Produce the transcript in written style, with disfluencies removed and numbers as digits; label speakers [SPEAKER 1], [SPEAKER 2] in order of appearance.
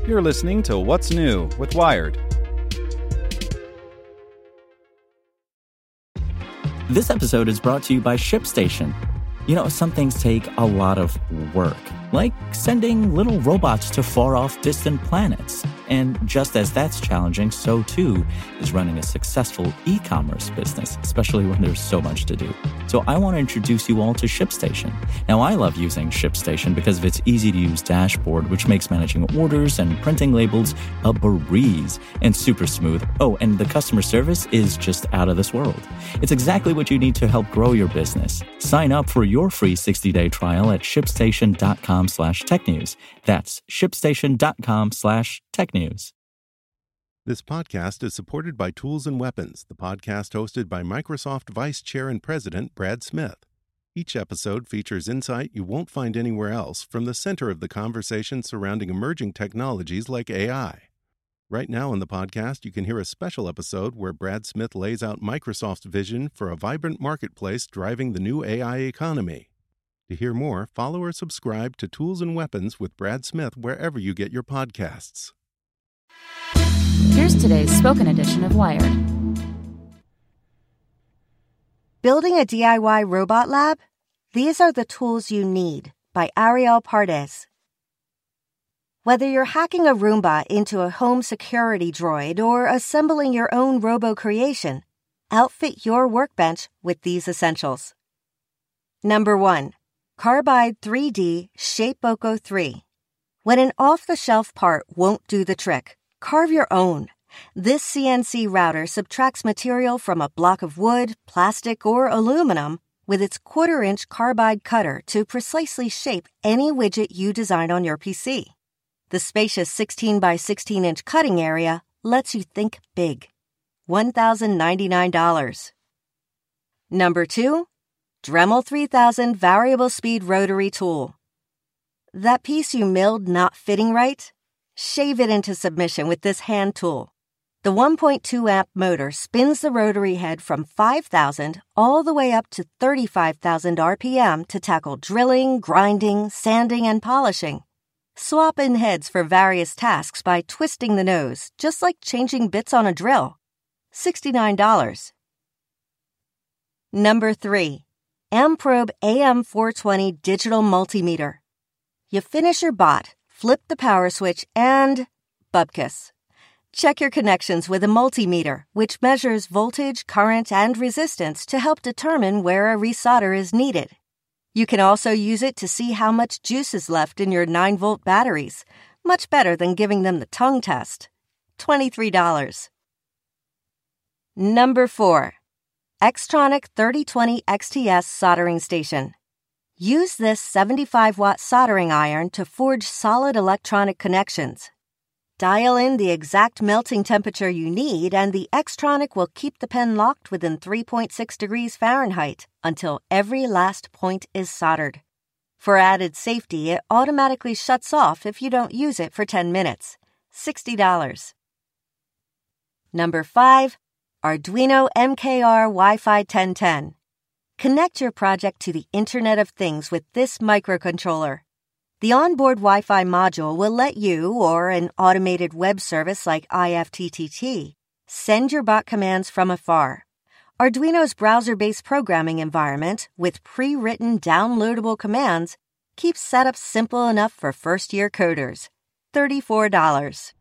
[SPEAKER 1] You're listening to What's New with Wired.
[SPEAKER 2] This episode is brought to you by ShipStation. You know, some things take a lot of work, like sending little robots to far-off distant planets. And just as that's challenging, so too is running a successful e-commerce business, especially when there's so much to do. So I want to introduce you all to ShipStation. Now, I love using ShipStation because of its easy-to-use dashboard, which makes managing orders and printing labels a breeze and super smooth. Oh, and the customer service is just out of this world. It's exactly what you need to help grow your business. Sign up for your free 60-day trial at shipstation.com/technews. That's shipstation.com/technews.
[SPEAKER 3] This podcast is supported by Tools and Weapons, the podcast hosted by Microsoft Vice Chair and President Brad Smith. Each episode features insight you won't find anywhere else from the center of the conversation surrounding emerging technologies like AI. Right now on the podcast, you can hear a special episode where Brad Smith lays out Microsoft's vision for a vibrant marketplace driving the new AI economy. To hear more, follow or subscribe to Tools and Weapons with Brad Smith wherever you get your podcasts.
[SPEAKER 4] Here's today's spoken edition of Wired.
[SPEAKER 5] Building a DIY robot lab? These are the tools you need by Ariel Pardes. Whether you're hacking a Roomba into a home security droid or assembling your own robo-creation, outfit your workbench with these essentials. Number 1. Carbide 3D Shapeoko 3. When an off-the-shelf part won't do the trick, carve your own. This CNC router subtracts material from a block of wood, plastic, or aluminum with its 1/4-inch carbide cutter to precisely shape any widget you design on your PC. The spacious 16 by 16-inch cutting area lets you think big. $1,099. Number 2. Dremel 3000 Variable Speed Rotary Tool. That piece you milled not fitting right? Shave it into submission with this hand tool. The 1.2 amp motor spins the rotary head from 5,000 all the way up to 35,000 RPM to tackle drilling, grinding, sanding, and polishing. Swap in heads for various tasks by twisting the nose, just like changing bits on a drill. $69. Number 3. Amprobe AM420 Digital Multimeter. You finish your bot, flip the power switch, and bupkis. Check your connections with a multimeter, which measures voltage, current, and resistance to help determine where a resolder is needed. You can also use it to see how much juice is left in your 9-volt batteries, much better than giving them the tongue test. $23. Number 4. Xtronic 3020 XTS Soldering Station. Use this 75-watt soldering iron to forge solid electronic connections. Dial in the exact melting temperature you need, and the Xtronic will keep the pen locked within 3.6 degrees Fahrenheit until every last point is soldered. For added safety, it automatically shuts off if you don't use it for 10 minutes. $60. Number 5. Arduino MKR Wi-Fi 1010. Connect your project to the Internet of Things with this microcontroller. The onboard Wi-Fi module will let you, or an automated web service like IFTTT, send your bot commands from afar. Arduino's browser-based programming environment, with pre-written downloadable commands, keeps setup simple enough for first-year coders. $34.